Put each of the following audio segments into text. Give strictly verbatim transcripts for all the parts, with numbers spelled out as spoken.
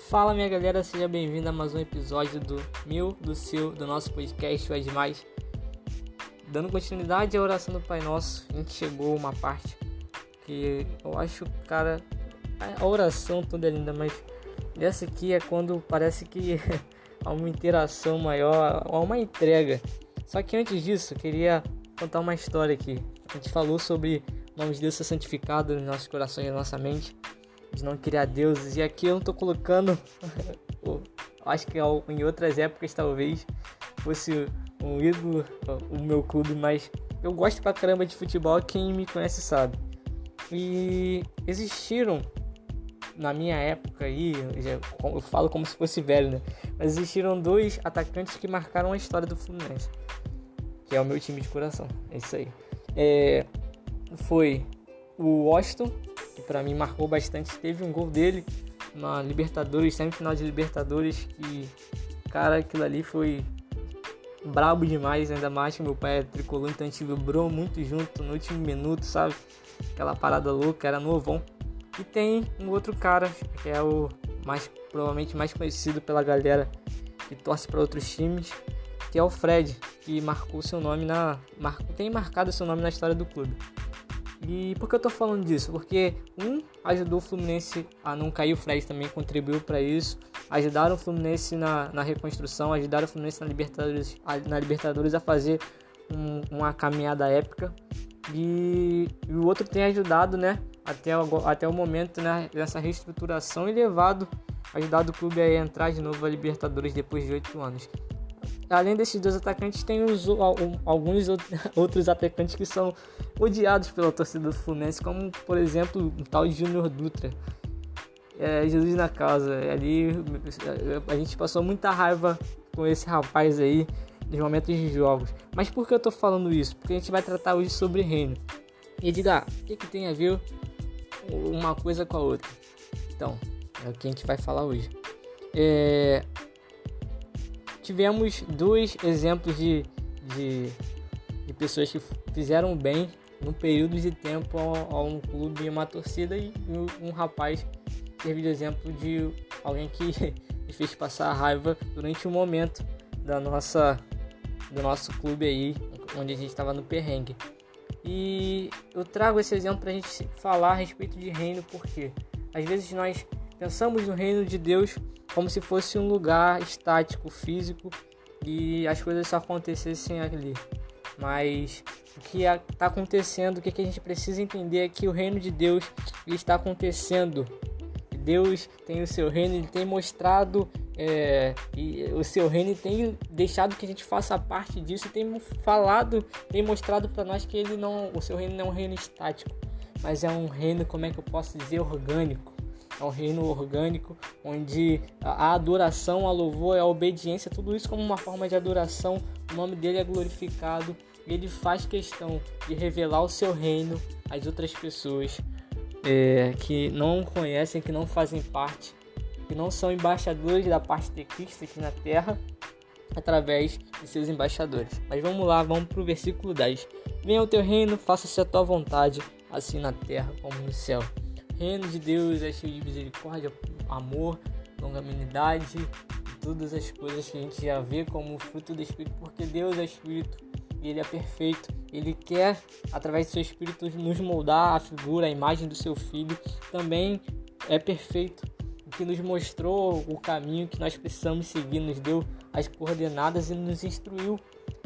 Fala minha galera, seja bem-vindo a mais um episódio do meu, do seu, do nosso podcast, o É Demais. Dando continuidade à oração do Pai Nosso, a gente chegou a uma parte que eu acho, cara, a oração toda é linda, mas essa aqui é quando parece que há uma interação maior, há uma entrega. Só que antes disso, eu queria contar uma história aqui. A gente falou sobre o nome de Deus ser santificado nos nossos corações e na nossa mente, de não criar deuses, e aqui eu não tô colocando acho que em outras épocas talvez fosse um ídolo, o meu clube, mas eu gosto pra caramba de futebol, quem me conhece sabe. E existiram na minha época aí, eu, já, eu falo como se fosse velho, né? Mas existiram dois atacantes que marcaram a história do Fluminense, que é o meu time de coração, é isso aí. É, foi o Washington, que pra mim marcou bastante. Teve um gol dele na Libertadores, semifinal de Libertadores, que, cara, aquilo ali foi brabo demais, ainda mais que meu pai é tricolor, então a gente vibrou muito junto no último minuto, sabe? Aquela parada louca, era novão. E tem um outro cara, que é o mais, provavelmente mais conhecido pela galera que torce para outros times, que é o Fred, que marcou seu nome na, mar, tem marcado seu nome na história do clube. E por que eu tô falando disso? Porque um ajudou o Fluminense a não cair, o Fred também contribuiu para isso. Ajudaram o Fluminense na, na reconstrução, ajudaram o Fluminense na Libertadores, na Libertadores a fazer um, uma caminhada épica. E, e o outro tem ajudado, né, até o, até o momento, né, dessa reestruturação e levado, ajudado o clube a entrar de novo a Libertadores depois de oito anos. Além desses dois atacantes, tem os, alguns outros atacantes que são odiados pela torcida do Fluminense, como, por exemplo, o tal de Júnior Dutra. É, Jesus na causa. Ali a gente passou muita raiva com esse rapaz aí nos momentos de jogos. Mas por que eu tô falando isso? Porque a gente vai tratar hoje sobre reino. E diga, o que, que tem a ver uma coisa com a outra? Então, é o que a gente vai falar hoje. É... Tivemos dois exemplos de, de, de pessoas que fizeram bem num período de tempo a, a um clube e uma torcida, e um, um rapaz teve de exemplo de alguém que fez passar raiva durante um momento da nossa, do nosso clube aí, onde a gente estava no perrengue. E eu trago esse exemplo para a gente falar a respeito de reino, porque às vezes nós pensamos no reino de Deus como se fosse um lugar estático, físico, e as coisas só acontecessem ali. Mas o que está acontecendo, o que a gente precisa entender é que o reino de Deus ele está acontecendo. Deus tem o seu reino, ele tem mostrado é, e o seu reino, tem deixado que a gente faça parte disso, tem falado, tem mostrado para nós que ele não, o seu reino não é um reino estático, mas é um reino, como é que eu posso dizer, orgânico. É um reino orgânico, onde a adoração, a louvor, a obediência, tudo isso como uma forma de adoração, o nome dele é glorificado. Ele faz questão de revelar o seu reino às outras pessoas é, que não conhecem, que não fazem parte, que não são embaixadores da parte de Cristo aqui na terra, através de seus embaixadores. Mas vamos lá, vamos para o versículo dez. Venha o teu reino, faça-se a tua vontade, assim na terra como no céu. O reino de Deus é cheio de misericórdia, amor, longanimidade e todas as coisas que a gente já vê como fruto do Espírito, porque Deus é Espírito e Ele é perfeito. Ele quer, através do seu Espírito, nos moldar a figura, a imagem do seu Filho. Também é perfeito, o que nos mostrou o caminho que nós precisamos seguir, nos deu as coordenadas e nos instruiu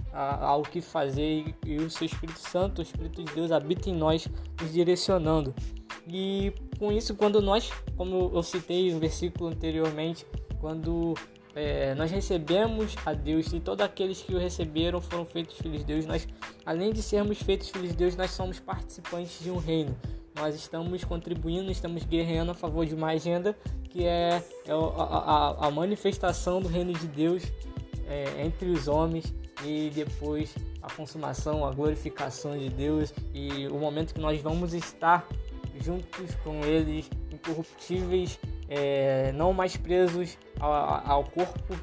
ao que fazer, e o seu Espírito Santo, o Espírito de Deus, habita em nós, nos direcionando. E com isso, quando nós, como eu citei no versículo anteriormente, quando é, nós recebemos a Deus, e todos aqueles que o receberam foram feitos filhos de Deus, nós, além de sermos feitos filhos de Deus, nós somos participantes de um reino. Nós estamos contribuindo, estamos guerreando a favor de uma agenda que é, é a, a, a manifestação do reino de Deus é, entre os homens, e depois a consumação, a glorificação de Deus, e o momento que nós vamos estar juntos com eles, incorruptíveis, é, não mais presos ao, ao corpo,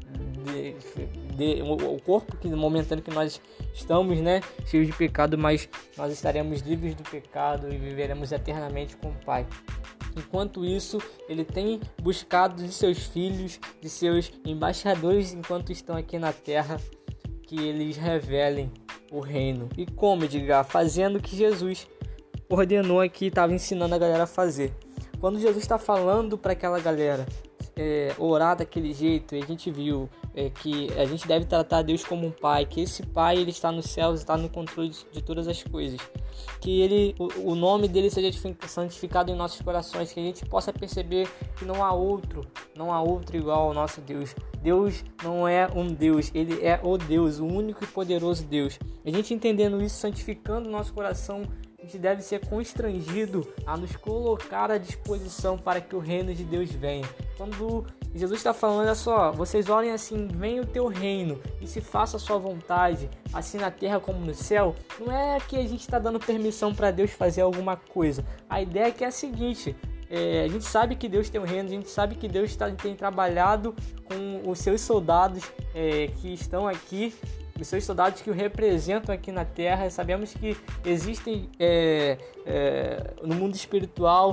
de, de, o corpo que no momentâneo que nós estamos, né, cheios de pecado, mas nós estaremos livres do pecado e viveremos eternamente com o Pai. Enquanto isso, ele tem buscado de seus filhos, de seus embaixadores, enquanto estão aqui na terra, que eles revelem o reino. E como, Edgar? Fazendo o que Jesus ordenou aqui, estava ensinando a galera a fazer. Quando Jesus está falando para aquela galera é, orar daquele jeito, e a gente viu é, que a gente deve tratar Deus como um pai, que esse pai ele está nos céus, está no controle de, de todas as coisas, que ele, o, o nome dele seja santificado em nossos corações, que a gente possa perceber que não há outro, não há outro igual ao nosso Deus. Deus não é um Deus, ele é o Deus, o único e poderoso Deus. A gente entendendo isso, santificando o nosso coração, a gente deve ser constrangido a nos colocar à disposição para que o reino de Deus venha. Quando Jesus está falando, olha só, vocês orem assim, venha o teu reino e se faça a sua vontade, assim na terra como no céu, não é que a gente está dando permissão para Deus fazer alguma coisa. A ideia é que é a seguinte, é, a gente sabe que Deus tem um reino, a gente sabe que Deus tá, tem trabalhado com os seus soldados é, que estão aqui, os seus soldados que o representam aqui na Terra. Sabemos que existem é, é, no mundo espiritual,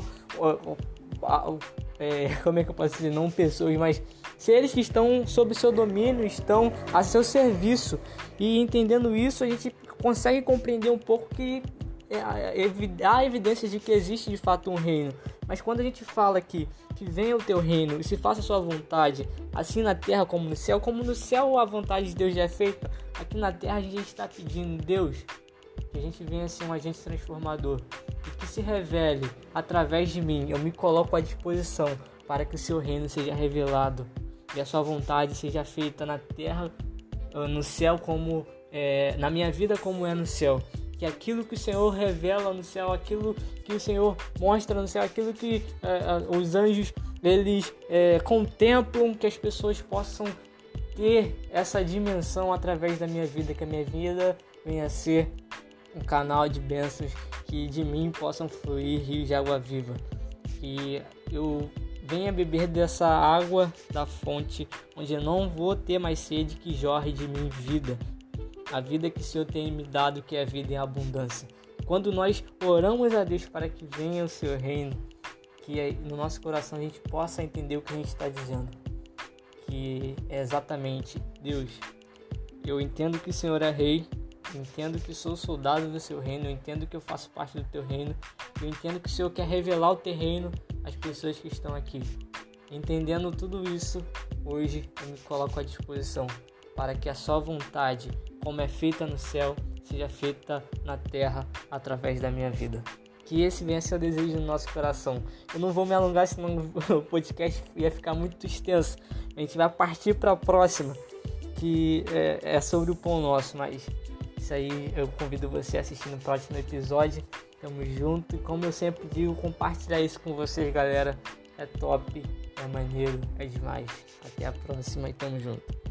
é, como é que eu posso dizer, não pessoas, mas seres que estão sob seu domínio, estão a seu serviço. E entendendo isso, a gente consegue compreender um pouco que há evidências de que existe de fato um reino. Mas quando a gente fala aqui que venha o teu reino e se faça a sua vontade, assim na terra como no céu, como no céu a vontade de Deus já é feita, aqui na terra a gente está pedindo, Deus, que a gente venha ser um agente transformador e que se revele através de mim. Eu me coloco à disposição para que o seu reino seja revelado e a sua vontade seja feita na terra, no céu, como é, na minha vida como é no céu. Que aquilo que o Senhor revela no céu, aquilo que o Senhor mostra no céu, aquilo que uh, uh, os anjos eles uh, contemplam, que as pessoas possam ter essa dimensão através da minha vida, que a minha vida venha a ser um canal de bênçãos, que de mim possam fluir rios de água viva, que eu venha beber dessa água da fonte, onde eu não vou ter mais sede, que jorre de mim vida. A vida que o Senhor tem me dado, que é a vida em abundância. Quando nós oramos a Deus para que venha o seu reino, que no nosso coração a gente possa entender o que a gente está dizendo. Que é exatamente, Deus, eu entendo que o Senhor é rei, entendo que sou soldado do seu reino, eu entendo que eu faço parte do teu reino, eu entendo que o Senhor quer revelar o teu reino às pessoas que estão aqui. Entendendo tudo isso, hoje eu me coloco à disposição para que a sua vontade, como é feita no céu, seja feita na terra através da minha vida. Que esse venha a ser o desejo do nosso coração. Eu não vou me alongar, senão o podcast ia ficar muito extenso. A gente vai partir para a próxima, que é, é sobre o pão nosso, mas isso aí eu convido você a assistir no próximo episódio. Tamo junto e, como eu sempre digo, compartilhar isso com vocês, galera. É top, é maneiro, é demais. Até a próxima e tamo junto.